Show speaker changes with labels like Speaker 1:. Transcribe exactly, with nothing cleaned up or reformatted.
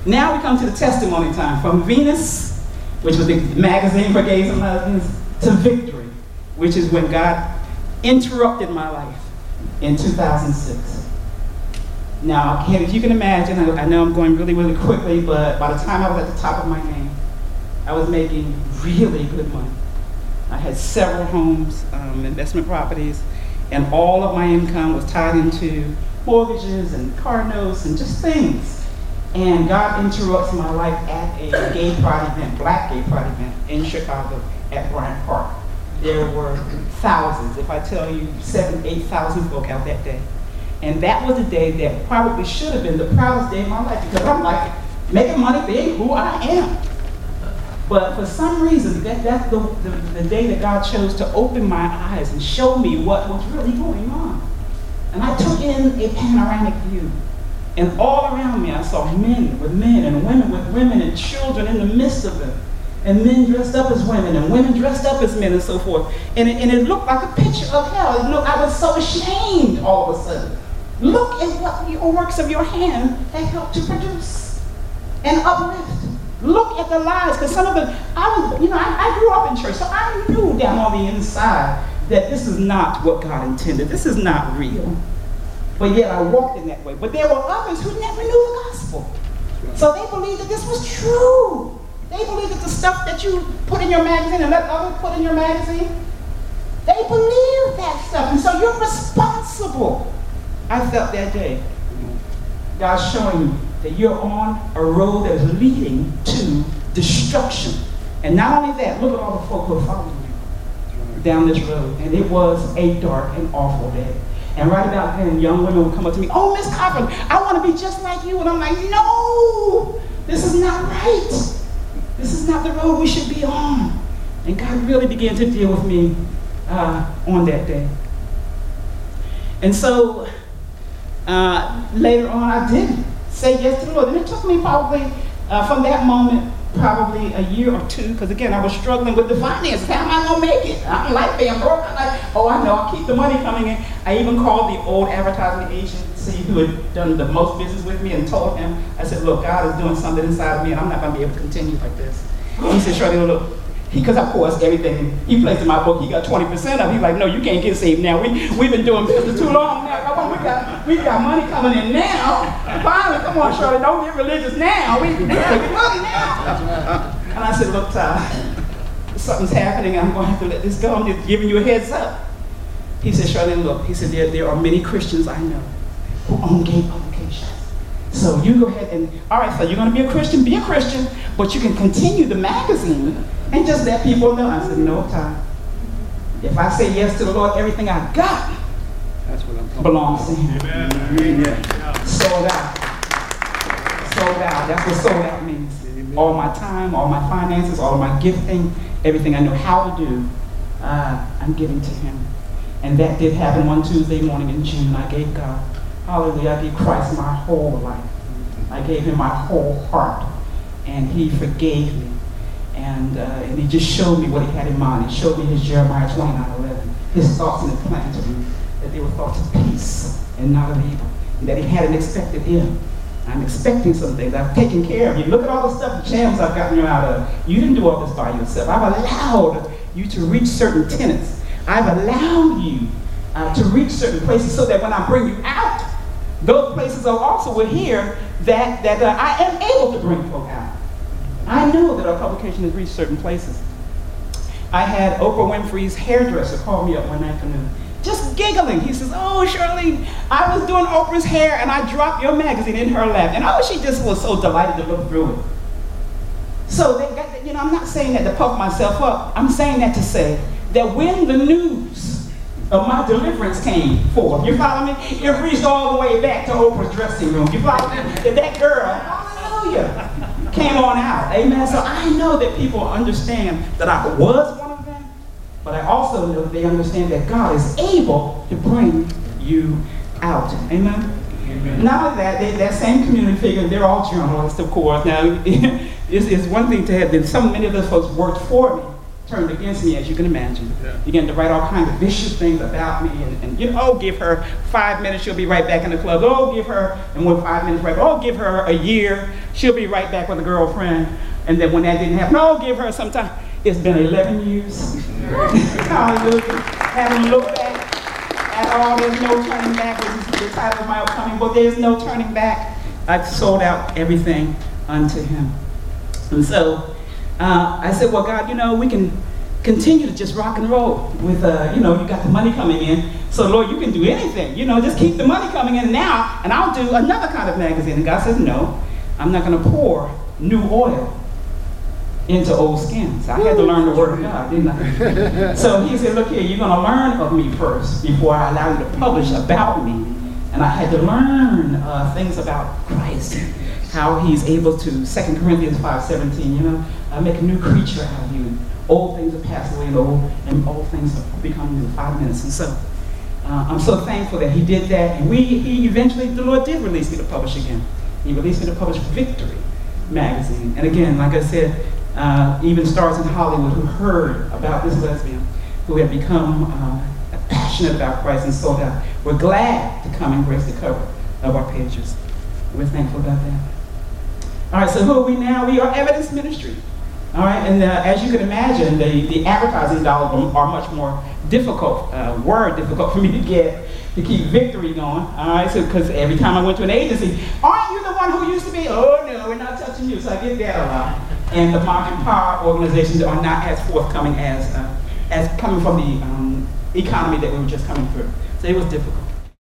Speaker 1: Now we come to the testimony time. From Venus, which was the magazine for gays and lesbians, to Victory, which is when God interrupted my life in two thousand six. Now, I can't, if you can imagine, I, I know I'm going really, really quickly, but by the time I was at the top of my game, I was making really good money. I had several homes, um, investment properties, and all of my income was tied into mortgages and car notes and just things. And God interrupts my life at a gay pride event, black gay pride event in Chicago at Bryant Park. There were thousands, if I tell you seven, eight thousand folk out that day. And that was a day that probably should have been the proudest day of my life, because I'm like making money being who I am. But for some reason, that, that's the, the, the day that God chose to open my eyes and show me what was really going on. And I took in a panoramic view. And all around me, I saw men with men and women with women and children in the midst of them. And men dressed up as women and women dressed up as men and so forth. And it, and it looked like a picture of hell. And look, I was so ashamed all of a sudden. Look at what your works of your hand have helped to produce and uplift. Look at the lives, because some of the, I was, you know, I, I grew up in church, so I knew down on the inside that this is not what God intended. This is not real. But yet I walked in that way. But there were others who never knew the gospel. So they believed that this was true. They believed that the stuff that you put in your magazine and let others put in your magazine, they believed that stuff. And so you're responsible. I felt that day, God's showing you that you're on a road that is leading to destruction. And not only that, look at all the folk who are following you down this road. And it was a dark and awful day. And right about then, young women would come up to me, "Oh, Miss Cochran, I want to be just like you." And I'm like, no, this is not right. This is not the road we should be on. And God really began to deal with me uh, on that day. And so uh, later on, I did say yes to the Lord. And it took me probably, uh, from that moment, probably a year or two, because again, I was struggling with the finances. How am I going to make it? I don't like being broke. I'm like, oh, I know, I'll keep the money coming in. I even called the old advertising agency who had done the most business with me and told him, I said, look, God is doing something inside of me and I'm not going to be able to continue like this. He said, Shirley, look, because of course everything he placed in my book, he got twenty percent of it. He's like, no, you can't get saved now. We, we've been doing business too long now. Come on, we got, we got money coming in now. Finally, come on, Shirley, don't get religious now. We, we get money now. And I said, look, Ty, something's happening. I'm going to have to let this go. I'm just giving you a heads up. He said, Shirley, look, he said, there, there are many Christians I know who own gay publications. So you go ahead and, all right, so you're going to be a Christian, be a Christian, but you can continue the magazine and just let people know. I said, no, Ty. If I say yes to the Lord, everything I got That's what I'm belongs to Him. Amen. Yeah. Sold out. Sold out. That's what sold out means. Amen. All my time, all my finances, all of my gifting, everything I know how to do, uh, I'm giving to Him. And that did happen one Tuesday morning in June. I gave God, hallelujah, I gave Christ my whole life. I gave Him my whole heart. And He forgave me. And, uh, and He just showed me what He had in mind. He showed me His Jeremiah twenty-nine eleven, His thoughts and His plans to me, that they were thoughts of peace and not of evil. And that He had an expected end. I'm expecting some things. I've taken care of you. Look at all the stuff, the jams I've gotten you out of. You didn't do all this by yourself. I've allowed you to reach certain tenets. I've allowed you uh, to reach certain places so that when I bring you out, those places are also will hear that, that uh, I am able to bring folk out. I know that our publication has reached certain places. I had Oprah Winfrey's hairdresser call me up one afternoon, just giggling. He says, oh, Shirley, I was doing Oprah's hair and I dropped your magazine in her lap. And oh, she just was so delighted to look through it. So, they got, you know, I'm not saying that to puff myself up. I'm saying that to say that when the news of my deliverance came forth, you follow me? It reached all the way back to Oprah's dressing room. You follow me? That that girl, hallelujah, came on out. Amen. So I know that people understand that I was one of them, but I also know that they understand that God is able to bring you out. Amen. Amen. Not only that, they, that same community figure, they're all journalists, of course. Now, it's, it's one thing to have them. So many of those folks worked for me turned against me, as you can imagine.
Speaker 2: Yeah.
Speaker 1: Began to write all kinds of vicious things about me, and, and you know, oh, give her five minutes, she'll be right back in the club. Oh, give her, and when five minutes right, oh, give her a year, she'll be right back with a girlfriend. And then when that didn't happen, oh, give her some time. It's been eleven years. Hallelujah. Haven't looked back at all. There's no turning back. This is the title of my upcoming book. There's no turning back. I've sold out everything unto him. And so, Uh, I said, well, God, you know, we can continue to just rock and roll with, uh, you know, you got the money coming in. So, Lord, you can do anything. You know, just keep the money coming in now, and I'll do another kind of magazine. And God says, no, I'm not going to pour new oil into old skins. I had to learn the word of God, didn't I? So he said, look here, you're going to learn of me first before I allow you to publish about me. And I had to learn uh, things about Christ, how he's able to, Second Corinthians five seventeen, you know, uh, make a new creature out of you. Old things have passed away and old, and old things have become new. Five minutes. And so uh, I'm so thankful that he did that. And we, he eventually, the Lord did release me to publish again. He released me to publish Victory magazine. And again, like I said, uh, even stars in Hollywood who heard about this lesbian, who had become uh, passionate about Christ and sold out, were glad to come and grace the cover of our pages. We're thankful about that. All right, so who are we now? We are Evidence Ministry. All right, and uh, as you can imagine, the, the advertising dollars are much more difficult, uh, were difficult for me to get to keep Victory going. All right, so because every time I went to an agency, aren't you the one who used to be? Oh no, we're not touching you. So I get that a lot. And the market power organizations are not as forthcoming as uh, as coming from the um, economy that we were just coming through. So it was difficult.